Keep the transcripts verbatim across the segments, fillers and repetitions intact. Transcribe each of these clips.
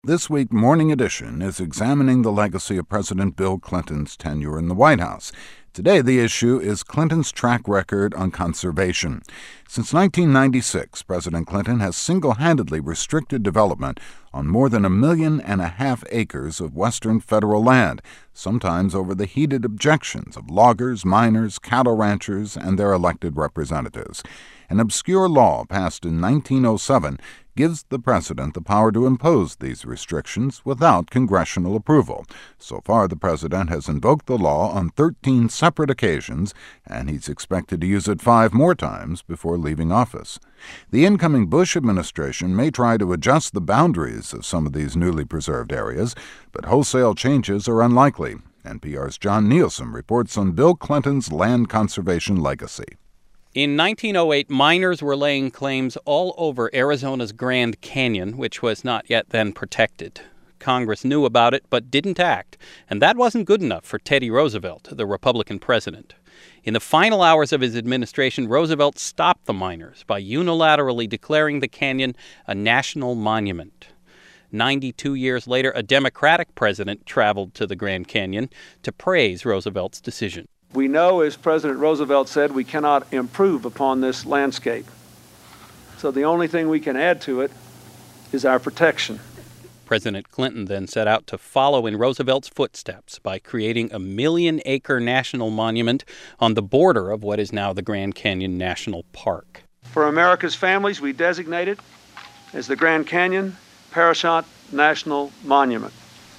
This week, Morning Edition is examining the legacy of President Bill Clinton's tenure in the White House. Today, the issue is Clinton's track record on conservation. Since nineteen ninety-six, President Clinton has single-handedly restricted development on more than a million and a half acres of western federal land, sometimes over the heated objections of loggers, miners, cattle ranchers, and their elected representatives. An obscure law passed in nineteen oh seven gives the president the power to impose these restrictions without congressional approval. So far, the president has invoked the law on thirteen separate occasions, and he's expected to use it five more times before leaving office. The incoming Bush administration may try to adjust the boundaries of some of these newly preserved areas, but wholesale changes are unlikely. N P R's John Nielsen reports on Bill Clinton's land conservation legacy. In nineteen oh eight, miners were laying claims all over Arizona's Grand Canyon, which was not yet then protected. Congress knew about it but didn't act, and that wasn't good enough for Teddy Roosevelt, the Republican president. In the final hours of his administration, Roosevelt stopped the miners by unilaterally declaring the canyon a national monument. ninety-two years later, a Democratic president traveled to the Grand Canyon to praise Roosevelt's decision. We know, as President Roosevelt said, we cannot improve upon this landscape. So the only thing we can add to it is our protection. President Clinton then set out to follow in Roosevelt's footsteps by creating a million-acre national monument on the border of what is now the Grand Canyon National Park. For America's families, we designate it as the Grand Canyon Parashant National Monument.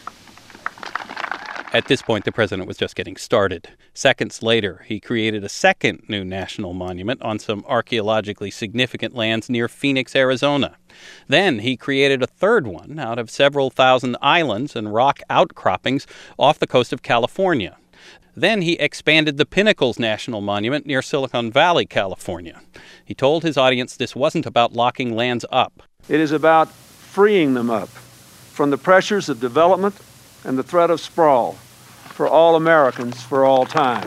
At this point, the president was just getting started. Seconds later, he created a second new national monument on some archaeologically significant lands near Phoenix, Arizona. Then he created a third one out of several thousand islands and rock outcroppings off the coast of California. Then he expanded the Pinnacles National Monument near Silicon Valley, California. He told his audience this wasn't about locking lands up. It is about freeing them up from the pressures of development and the threat of sprawl for all Americans for all time.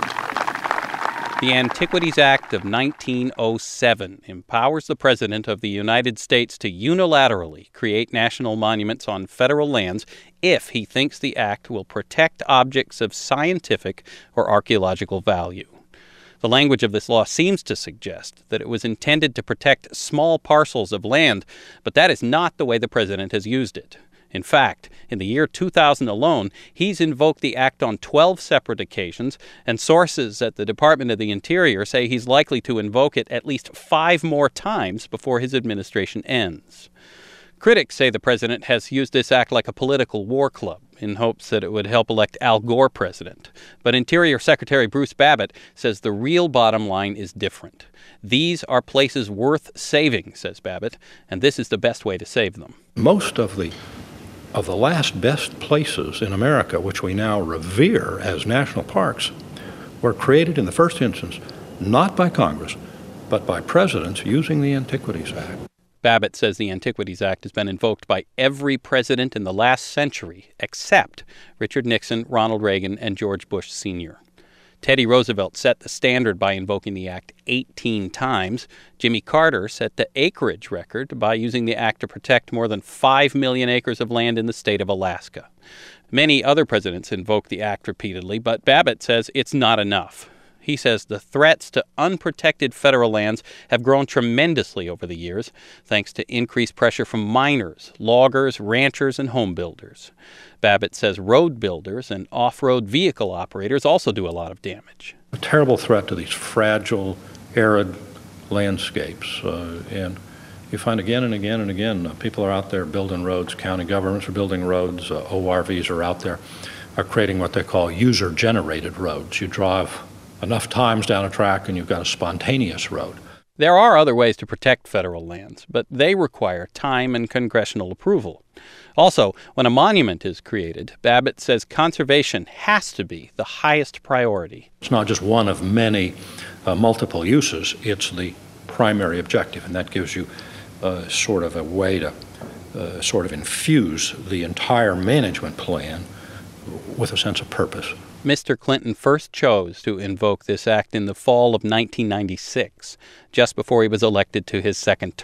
The Antiquities Act of nineteen oh seven empowers the President of the United States to unilaterally create national monuments on federal lands if he thinks the act will protect objects of scientific or archaeological value. The language of this law seems to suggest that it was intended to protect small parcels of land, but that is not the way the President has used it. In fact, in the year two thousand alone, he's invoked the act on twelve separate occasions, and sources at the Department of the Interior say he's likely to invoke it at least five more times before his administration ends. Critics say the president has used this act like a political war club in hopes that it would help elect Al Gore president. But Interior Secretary Bruce Babbitt says the real bottom line is different. These are places worth saving, says Babbitt, and this is the best way to save them. Most of the of the last best places in America, which we now revere as national parks, were created in the first instance not by Congress, but by presidents using the Antiquities Act. Babbitt says the Antiquities Act has been invoked by every president in the last century except Richard Nixon, Ronald Reagan, and George Bush Senior Teddy Roosevelt set the standard by invoking the act eighteen times. Jimmy Carter set the acreage record by using the act to protect more than five million acres of land in the state of Alaska. Many other presidents invoked the act repeatedly, but Babbitt says it's not enough. He says the threats to unprotected federal lands have grown tremendously over the years, thanks to increased pressure from miners, loggers, ranchers, and home builders. Babbitt says road builders and off-road vehicle operators also do a lot of damage. A terrible threat to these fragile, arid landscapes. Uh, and you find again and again and again, uh, people are out there building roads, county governments are building roads, uh, O R Vs are out there, are creating what they call user-generated roads. You drive enough times down a track and you've got a spontaneous road. There are other ways to protect federal lands, but they require time and congressional approval. Also, when a monument is created, Babbitt says conservation has to be the highest priority. It's not just one of many uh, multiple uses, it's the primary objective, and that gives you uh, sort of a way to uh, sort of infuse the entire management plan with a sense of purpose. Mister Clinton first chose to invoke this act in the fall of nineteen ninety-six, just before he was elected to his second term.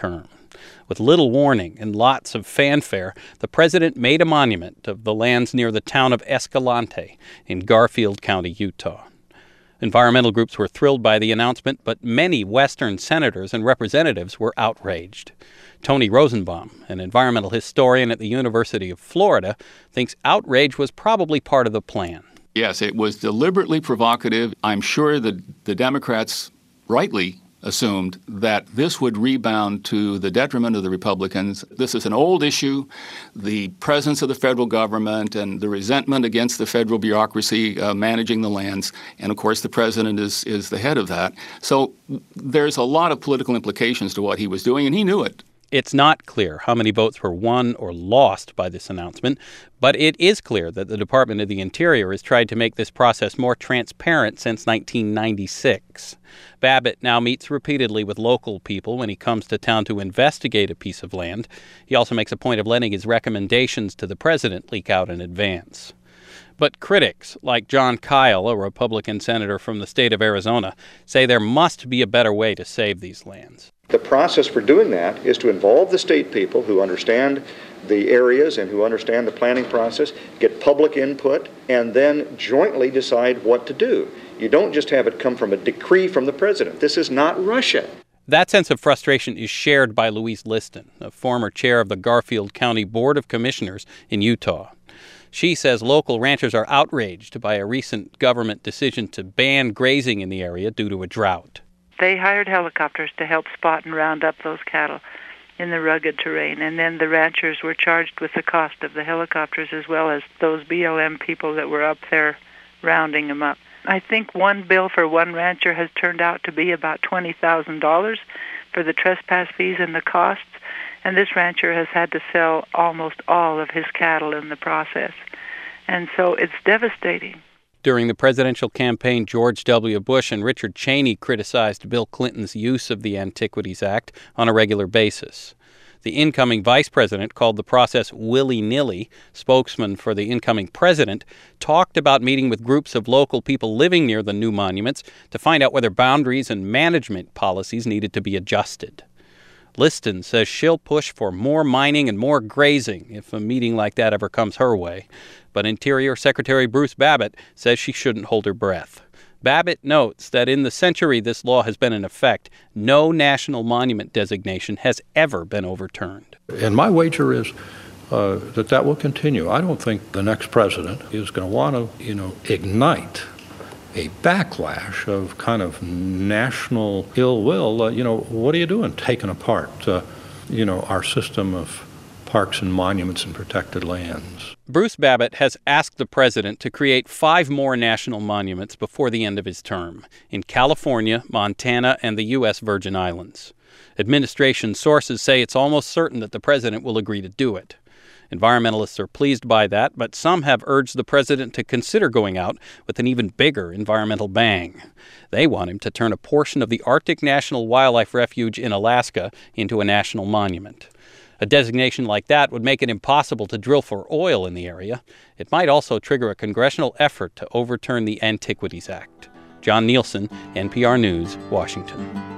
With little warning and lots of fanfare, the president made a monument of the lands near the town of Escalante in Garfield County, Utah. Environmental groups were thrilled by the announcement, but many Western senators and representatives were outraged. Tony Rosenbaum, an environmental historian at the University of Florida, thinks outrage was probably part of the plan. Yes, it was deliberately provocative. I'm sure that the Democrats rightly assumed that this would rebound to the detriment of the Republicans. This is an old issue. The presence of the federal government and the resentment against the federal bureaucracy uh, managing the lands, and of course the president is, is the head of that. So there's a lot of political implications to what he was doing, and he knew it. It's not clear how many votes were won or lost by this announcement, but it is clear that the Department of the Interior has tried to make this process more transparent since nineteen ninety-six. Babbitt now meets repeatedly with local people when he comes to town to investigate a piece of land. He also makes a point of letting his recommendations to the president leak out in advance. But critics, like John Kyle, a Republican senator from the state of Arizona, say there must be a better way to save these lands. The process for doing that is to involve the state people who understand the areas and who understand the planning process, get public input, and then jointly decide what to do. You don't just have it come from a decree from the president. This is not Russia. That sense of frustration is shared by Louise Liston, a former chair of the Garfield County Board of Commissioners in Utah. She says local ranchers are outraged by a recent government decision to ban grazing in the area due to a drought. They hired helicopters to help spot and round up those cattle in the rugged terrain, and then the ranchers were charged with the cost of the helicopters as well as those B L M people that were up there rounding them up. I think one bill for one rancher has turned out to be about twenty thousand dollars for the trespass fees and the costs, and this rancher has had to sell almost all of his cattle in the process. And so it's devastating. During the presidential campaign, George W. Bush and Richard Cheney criticized Bill Clinton's use of the Antiquities Act on a regular basis. The incoming vice president called the process willy-nilly. Spokesman for the incoming president talked about meeting with groups of local people living near the new monuments to find out whether boundaries and management policies needed to be adjusted. Liston says she'll push for more mining and more grazing if a meeting like that ever comes her way. But Interior Secretary Bruce Babbitt says she shouldn't hold her breath. Babbitt notes that in the century this law has been in effect, no national monument designation has ever been overturned. And my wager is uh, that that will continue. I don't think the next president is going to want to, you know, ignite a backlash of kind of national ill will. Uh, you know, what are you doing taking apart, uh, you know, our system of parks and monuments and protected lands? Bruce Babbitt has asked the president to create five more national monuments before the end of his term in California, Montana, and the U S Virgin Islands. Administration sources say it's almost certain that the president will agree to do it. Environmentalists are pleased by that, but some have urged the president to consider going out with an even bigger environmental bang. They want him to turn a portion of the Arctic National Wildlife Refuge in Alaska into a national monument. A designation like that would make it impossible to drill for oil in the area. It might also trigger a congressional effort to overturn the Antiquities Act. John Nielsen, N P R News, Washington.